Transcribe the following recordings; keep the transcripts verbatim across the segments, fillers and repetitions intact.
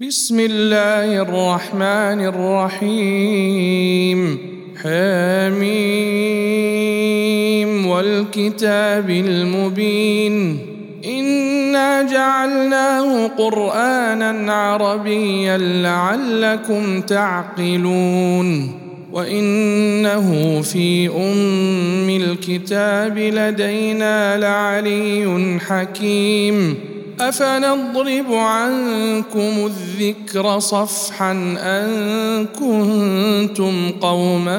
بسم الله الرحمن الرحيم حميم والكتاب المبين إنا جعلناه قرآنا عربيا لعلكم تعقلون وإنه في أم الكتاب لدينا لعلي حكيم أفنضرب عنكم الذكر صفحا أن كنتم قوما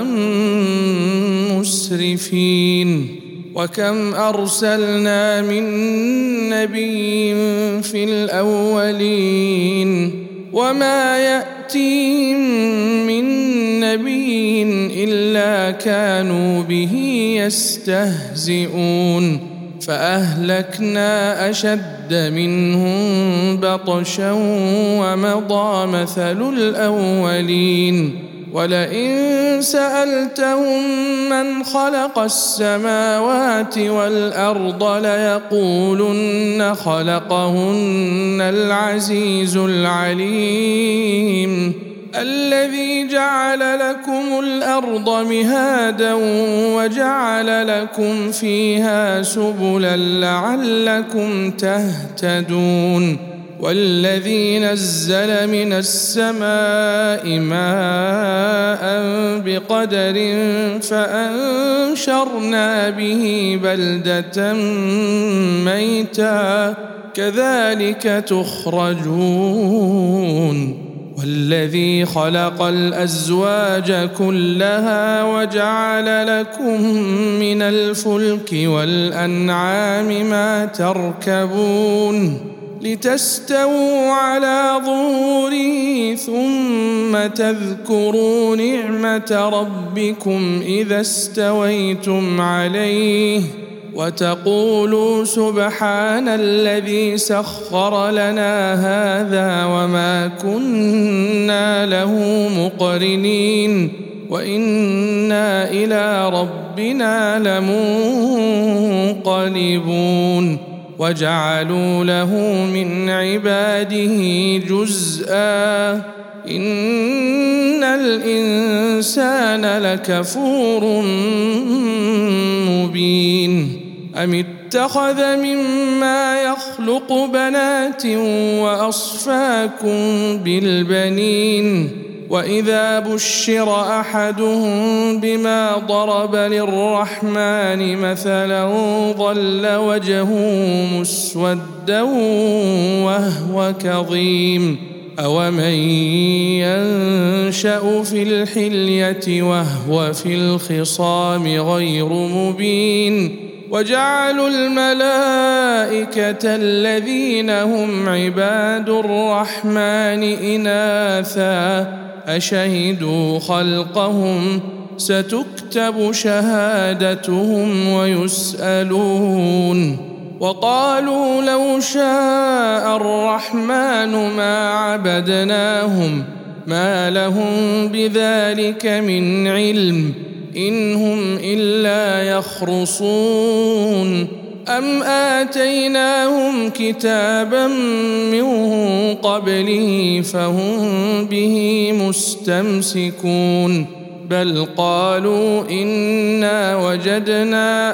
مسرفين وكم أرسلنا من نبي في الأولين وما يأتيهم من نبي إلا كانوا به يستهزئون فأهلكنا أشد منهم بطشا ومضى مثل الأولين ولئن سألتهم من خلق السماوات والأرض ليقولن خلقهن العزيز العليم الذي جعل لكم الأرض مهادا وجعل لكم فيها سبلا لعلكم تهتدون والذي نزل من السماء ماء بقدر فأنشرنا به بلدة ميتا كذلك تخرجون والذي خلق الأزواج كلها وجعل لكم من الفلك والأنعام ما تركبون لتستووا على ظهوره ثم تذكروا نعمة ربكم إذا استويتم عليه وتقولوا سبحان الذي سخر لنا هذا وما كنا له مقرنين وإنا إلى ربنا لمنقلبون وجعلوا له من عباده جزءا إن الإنسان لكفور مبين أم اتخذ مما يخلق بنات وأصفاكم بالبنين وإذا بشر أحدهم بما ضرب للرحمن مثلا ظل وجهه مسودا وهو كظيم أومن ينشأ في الحلية وهو في الخصام غير مبين وجعلوا الملائكة الذين هم عباد الرحمن إناثا أشهدوا خلقهم ستكتب شهادتهم ويسألون وقالوا لو شاء الرحمن ما عبدناهم ما لهم بذلك من علم إن هم إلا يخرصون أم آتيناهم كتابا من قبله فهم به مستمسكون بل قالوا إنا وجدنا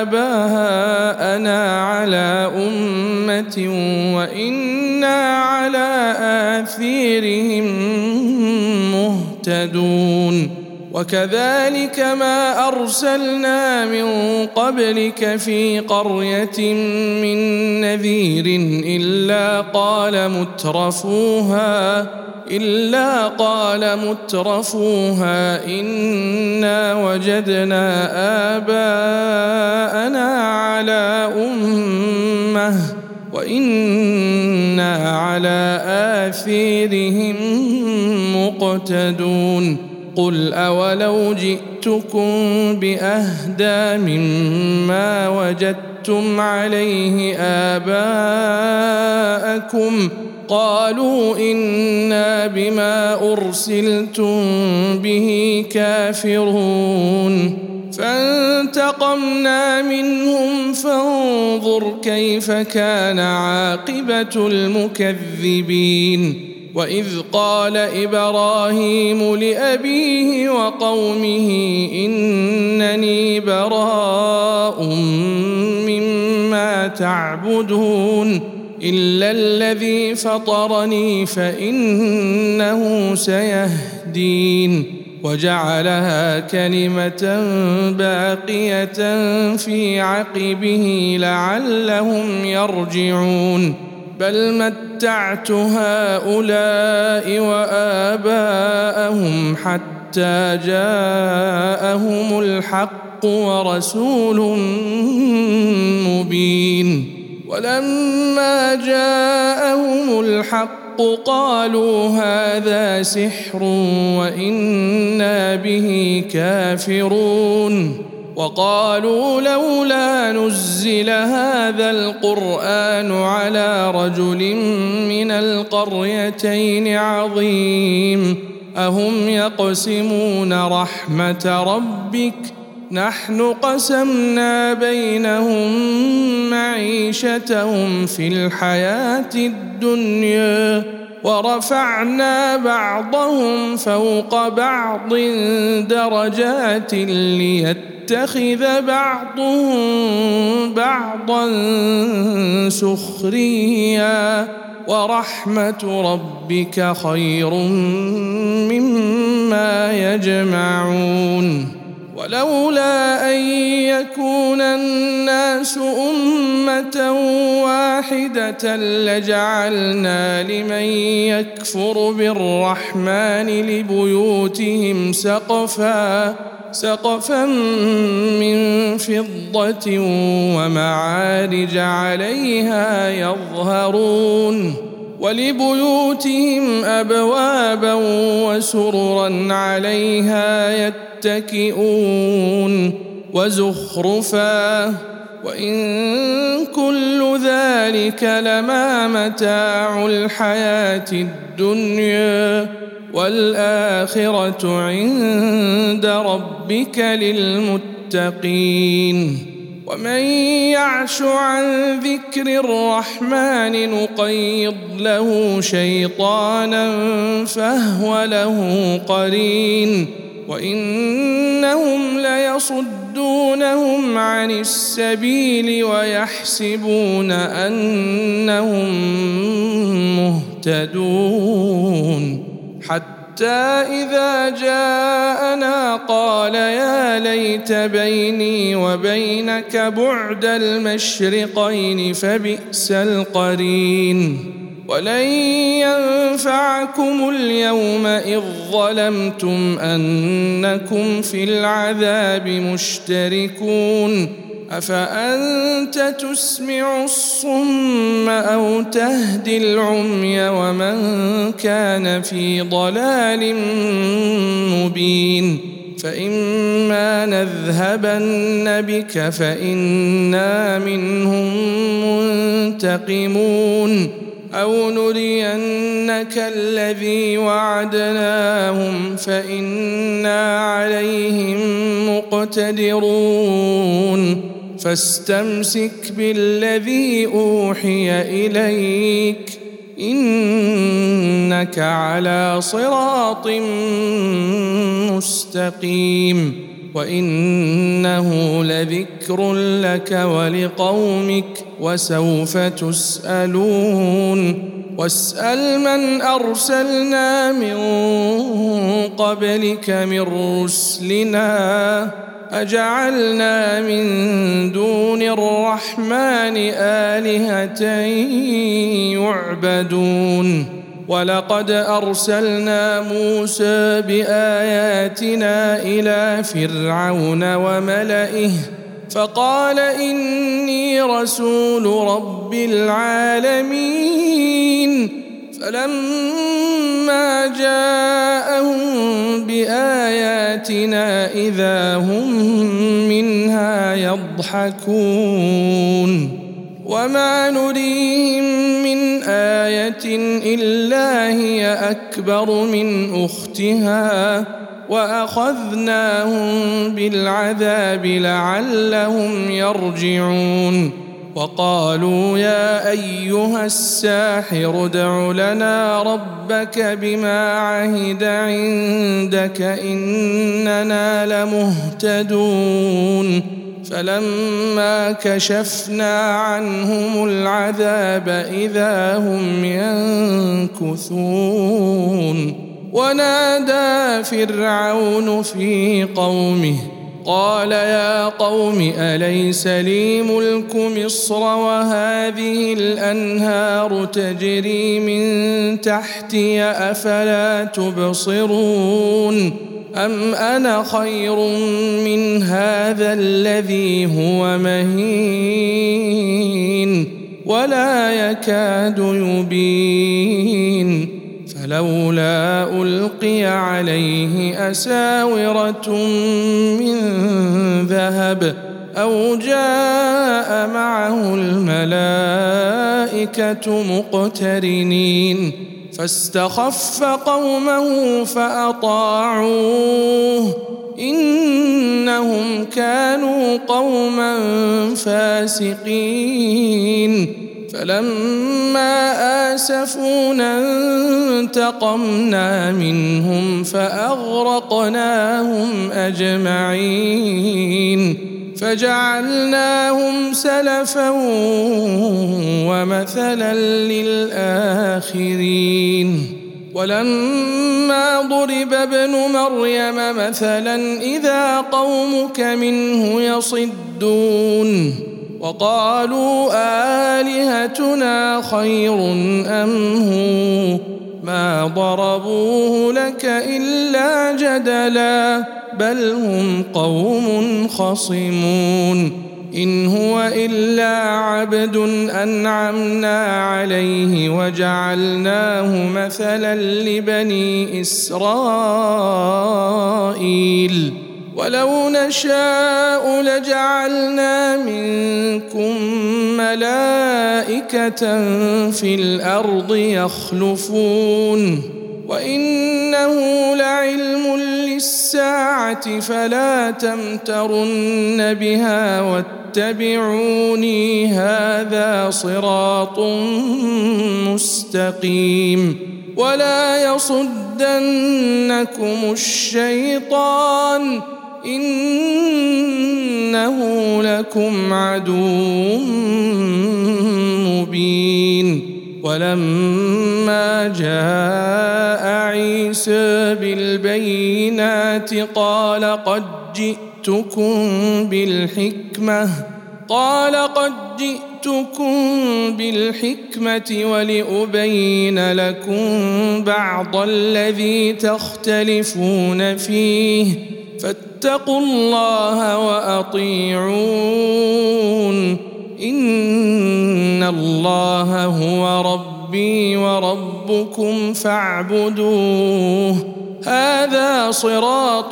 آباءنا على أمة وإنا على آثارهم مهتدون وكذلك ما أرسلنا من قبلك في قرية من نذير إلا قال مترفوها إلا قال مترفوها إنا وجدنا آباءنا على أمة وإنا على آثارهم مقتدون قل أولو جئتكم بأهدى مما وجدتم عليه آباءكم قالوا إنا بما أرسلتم به كافرون فانتقمنا منهم فانظر كيف كان عاقبة المكذبين وإذ قال إبراهيم لأبيه وقومه إنني براء مما تعبدون إلا الذي فطرني فإنه سيهدين وجعلها كلمة باقية في عقبه لعلهم يرجعون بل متعت هؤلاء وآباءهم حتى جاءهم الحق ورسول مبين ولما جاءهم الحق قالوا هذا سحر وإنا به كافرون وقالوا لولا نزل هذا القرآن على رجل من القريتين عظيم أهم يقسمون رحمة ربك نحن قسمنا بينهم معيشتهم في الحياة الدنيا ورفعنا بعضهم فوق بعض درجات ليتخذ بعضهم بعضا سخريا ورحمة ربك خير مما يجمعون ولولا أن يكون الناس أمة واحدة لجعلنا لمن يكفر بالرحمن لبيوتهم سقفا سقفا من فضة ومعارج عليها يظهرون ولبيوتهم أبوابا وسررا عليها يتكئون وزخرفا وإن كل ذلك لما متاع الحياة الدنيا والآخرة عند ربك للمتقين ومن يعش عن ذكر الرحمن نقيض له شيطانا فهو له قرين وإنهم ليصدونهم عن السبيل ويحسبون أنهم مهتدون حتى إذا جاءنا قال يا ليت بيني وبينك بعد المشرقين فبئس القرين ولن ينفعكم اليوم إذ ظلمتم أنكم في العذاب مشتركون أفأنت تسمع الصم أو تهدي العمي ومن كان في ضلال مبين فإما نذهبن بك فإنا منهم منتقمون أو نرينك الذي وعدناهم فإنا عليهم مقتدرون فاستمسك بالذي أوحي إليك إنك على صراط مستقيم وإنه لذكر لك ولقومك وسوف تسألون واسأل من أرسلنا من قبلك من رسلنا أجعلنا من دون الرحمن آلهة يعبدون ولقد أرسلنا موسى بآياتنا إلى فرعون وملئه فقال إني رسول رب العالمين فلما جاءهم بآياتنا إذا هم منها يضحكون وما نريهم من آية إلا هي أكبر من أختها وأخذناهم بالعذاب لعلهم يرجعون وقالوا يا أيها الساحر ادع لنا ربك بما عهد عندك إننا لمهتدون فلما كشفنا عنهم العذاب إذا هم ينكثون ونادى فرعون في قومه قال يا قوم أليس لي ملك مصر وهذه الأنهار تجري من تحتي أفلا تبصرون أم أنا خير من هذا الذي هو مهين ولا يكاد يبين فلولا ألقي عليه أساورة من ذهب أو جاء معه الملائكة مقترنين فاستخف قومه فأطاعوه إنهم كانوا قوما فاسقين فلما آسفونا انتقمنا منهم فأغرقناهم أجمعين فجعلناهم سلفا ومثلا للآخرين ولما ضرب ابن مريم مثلا إذا قومك منه يصدون وقالوا آلهتنا خير أم هو ما ضربوه لك إلا جدلا بل هم قوم خصمون إن هو إلا عبد أنعمنا عليه وجعلناه مثلا لبني إسرائيل ولو نشاء لجعلنا منكم ملائكة في الأرض يخلفون وإنه لعلم للساعة فلا تمترن بها واتبعوني هذا صراط مستقيم ولا يصدنكم الشيطان إنه لكم عدو مبين ولما جاء عيسى بالبينات قال قد جئتكم بالحكمة قال قد جئتكم بالحكمة ولأبين لكم بعض الذي تختلفون فيه فاتقوا الله وأطيعون إن الله هو ربي وربكم فاعبدوه هذا صراط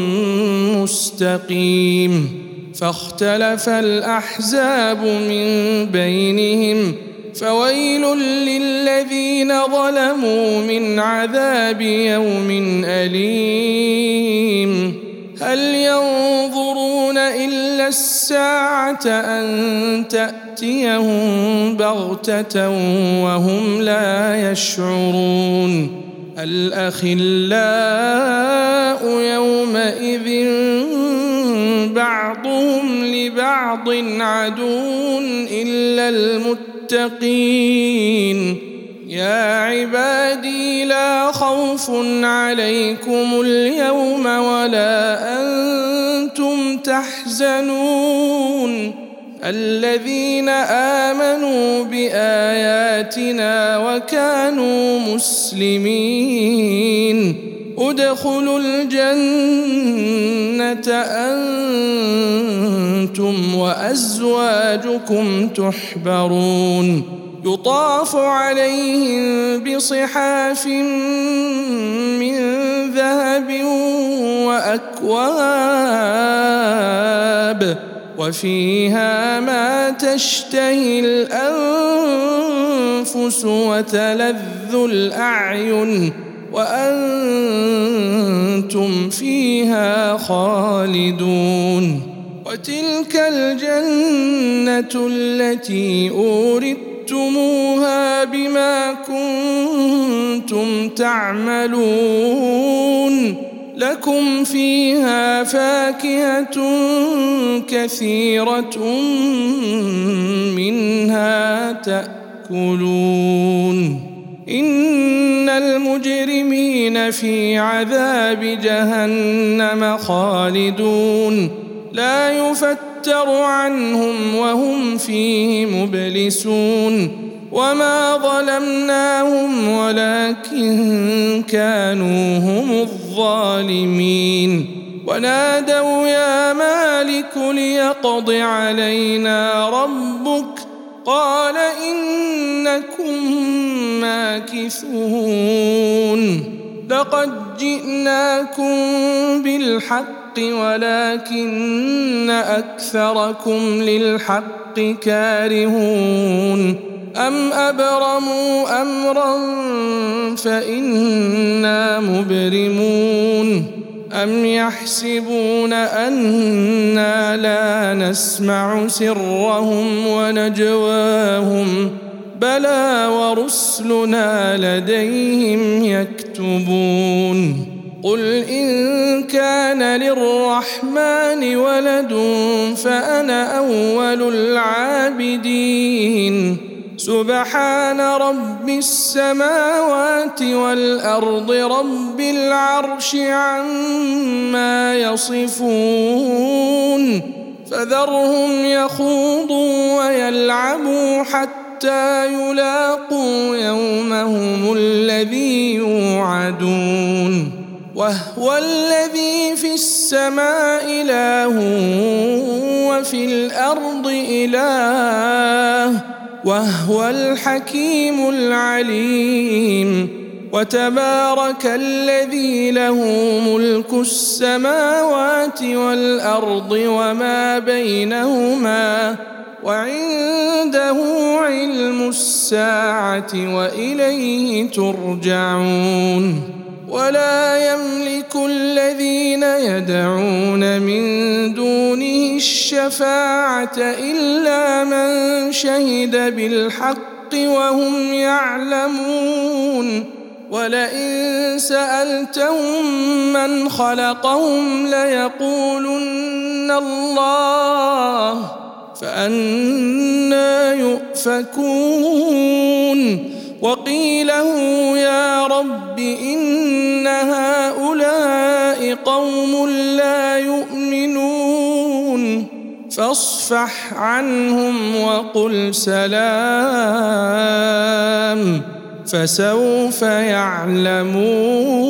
مستقيم فاختلف الأحزاب من بينهم فويل للذين ظلموا من عذاب يوم أليم هل ينظرون إلا الساعة أن تأتيهم بغتة وهم لا يشعرون الأخلاء يومئذ بعضهم لبعض عدو إلا المتقين يا عبادي لا خوف عليكم اليوم ولا أنتم تحزنون الذين آمنوا بآياتنا وكانوا مسلمين ادخلوا الجنة أنتم وأزواجكم تحبرون يطاف عليهم بصحاف من ذهب وأكواب وفيها ما تشتهي الأنفس وتلذ الأعين وأنتم فيها خالدون وتلك الجنة التي أورثتموها بما كنتم تعملون لكم فيها فاكهة كثيرة منها تأكلون إن المجرمين في عذاب جهنم خالدون لا يفتر عنهم وهم فيه مبلسون وما ظلمناهم ولكن كانوا هم الظالمين ونادوا يا مالك ليقض علينا ربك قال إنكم ماكثون لقد جئناكم بالحق ولكن أكثركم للحق كارهون أم أبرموا أمرا فإنا مبرمون أم يحسبون أنا لا نسمع سرهم ونجواهم بلى ورسلنا لديهم يكتبون قل إن كان للرحمن ولد فأنا أول العابدين سبحان رب السماوات والأرض رب العرش عما يصفون فذرهم يخوضوا ويلعبوا حتى يلاقوا يومهم الذي يوعدون وهو الذي في السماء إله وفي الأرض إله وهو الحكيم العليم وتبارك الذي له ملك السماوات والأرض وما بينهما وعنده علم الساعة وإليه ترجعون ولا يملك الذين يدعون من دونه الشفاعة إلا من شهد بالحق وهم يعلمون ولئن سألتهم من خلقهم ليقولن الله فأنى يؤفكون وقيله يا رب إن هؤلاء قوم لا يؤمنون فاصفح عنهم وقل سلام فسوف يعلمون.